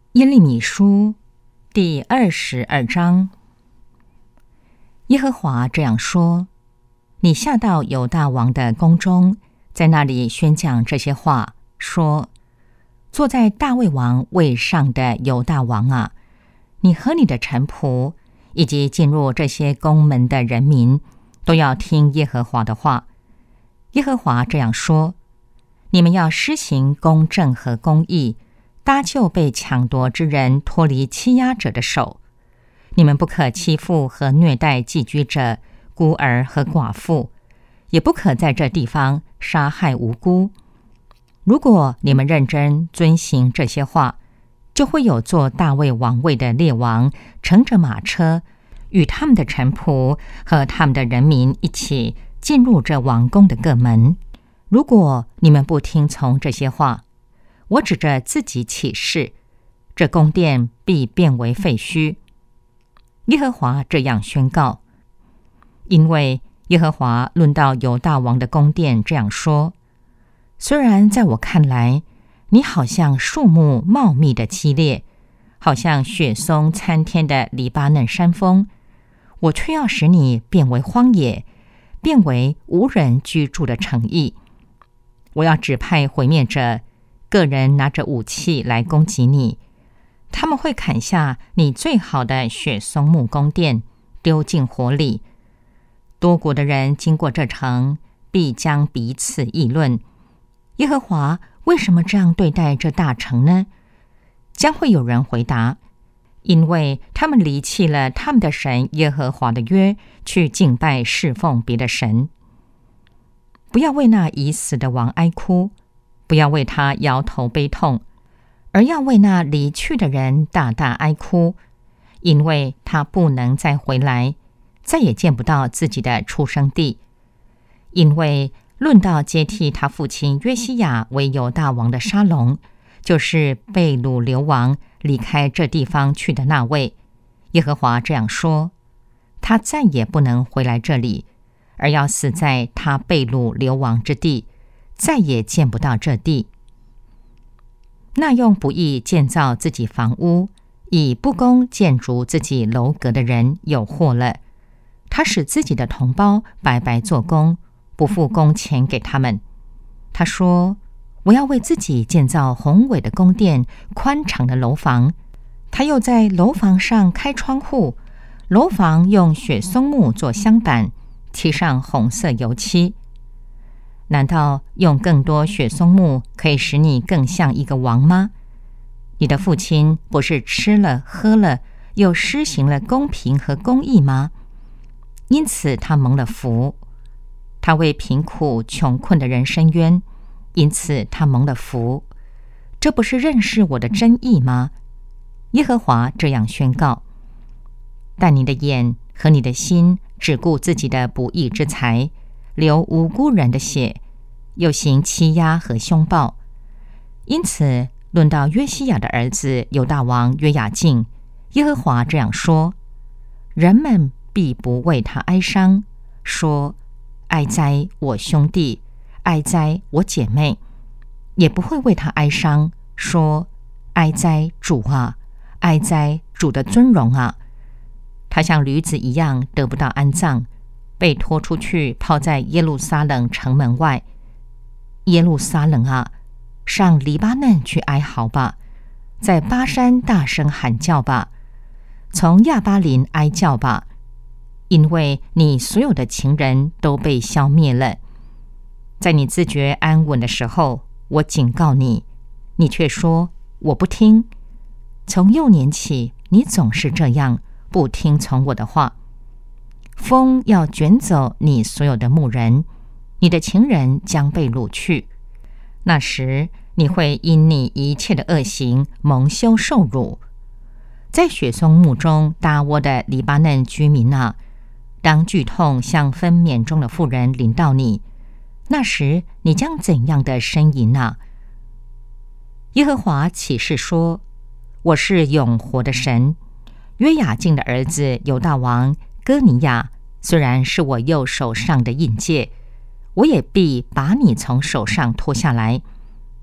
耶利米书第22章。耶和华这样说：你下到犹大王的宫中，在那里宣讲这些话，说：坐在大卫王位上的犹大王啊，你和你的臣仆，以及进入这些宫门的人民，都要听耶和华的话。耶和华这样说：你们要施行公正和公义，搭救被抢夺之人脱离欺压者的手。你们不可欺负和虐待寄居者、孤儿和寡妇，也不可在这地方杀害无辜。如果你们认真遵行这些话，就会有坐大卫王位的列王乘着马车，与他们的臣仆和他们的人民一起进入这王宫的各门。如果你们不听从这些话，我指着自己起誓，这宫殿必变为废墟。耶和华这样宣告：因为耶和华论到犹大王的宫殿这样说：虽然在我看来，你好像树木茂密的基列，好像雪松参天的黎巴嫩山峰，我却要使你变为荒野，变为无人居住的城邑。我要指派毁灭者，个人拿着武器来攻击你，他们会砍下你最好的雪松木宫殿，丢进火里。多国的人经过这城，必将彼此议论：耶和华为什么这样对待这大城呢？将会有人回答：因为他们离弃了他们的神耶和华的约，去敬拜侍奉别的神。不要为那已死的王哀哭，不要为他摇头悲痛，而要为那离去的人大大哀哭，因为他不能再回来，再也见不到自己的出生地。因为论到接替他父亲约西亚为犹大王的沙龙，就是被掳流亡离开这地方去的那位，耶和华这样说：他再也不能回来这里，而要死在他被掳流亡之地，再也见不到这地。那用不义建造自己房屋，以不公建筑自己楼阁的人有祸了。他使自己的同胞白白做工，不付工钱给他们。他说：我要为自己建造宏伟的宫殿，宽敞的楼房。他又在楼房上开窗户，楼房用雪松木做镶板，漆上红色油漆。难道用更多雪松木可以使你更像一个王吗？你的父亲不是吃了喝了，又施行了公平和公义吗？因此他蒙了福。他为贫苦穷困的人伸冤，因此他蒙了福。这不是认识我的真意吗？耶和华这样宣告。但你的眼和你的心只顾自己的不义之财，流无辜人的血，又行欺压和凶暴。因此论到约西亚的儿子犹大王约雅敬，耶和华这样说：人们必不为他哀伤，说：哀哉我兄弟，哀哉我姐妹；也不会为他哀伤，说：哀哉主啊，哀哉主的尊荣啊。他像驴子一样得不到安葬，被拖出去抛在耶路撒冷城门外。耶路撒冷啊，上黎巴嫩去哀嚎吧，在巴山大声喊叫吧，从亚巴林哀叫吧，因为你所有的情人都被消灭了。在你自觉安稳的时候，我警告你，你却说我不听。从幼年起，你总是这样，不听从我的话。风要卷走你所有的牧人，你的情人将被掳去。那时你会因你一切的恶行蒙羞受辱。在雪松木中搭窝的黎巴嫩居民啊，当剧痛像分娩中的妇人临到你，那时你将怎样的呻吟啊？耶和华起誓说：我是永活的神。约雅敬的儿子犹大王哥尼亚，虽然是我右手上的印戒，我也必把你从手上脱下来。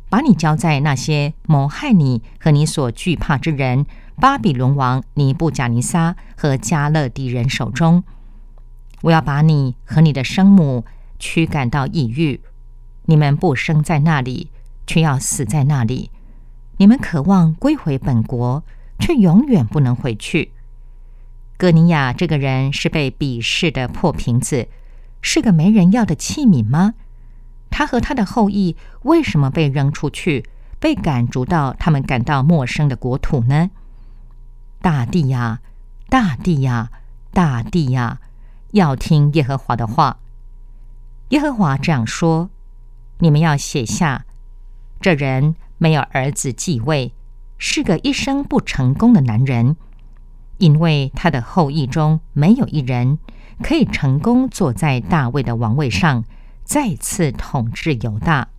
把你交在那些谋害你和你所惧怕之人巴比伦王尼布甲尼撒和加勒底人手中。我要把你和你的生母驱赶到异域，你们不生在那里，却要死在那里。你们渴望归回本国，却永远不能回去。哥尼雅这个人是被鄙视的破瓶子，是个没人要的器皿吗？他和他的后裔为什么被扔出去，被赶逐到他们感到陌生的国土呢？大地呀，大地呀，大地呀，要听耶和华的话。耶和华这样说：你们要写下，这人没有儿子继位，是个一生不成功的男人，因为他的后裔中没有一人可以成功坐在大卫的王位上，再次统治犹大。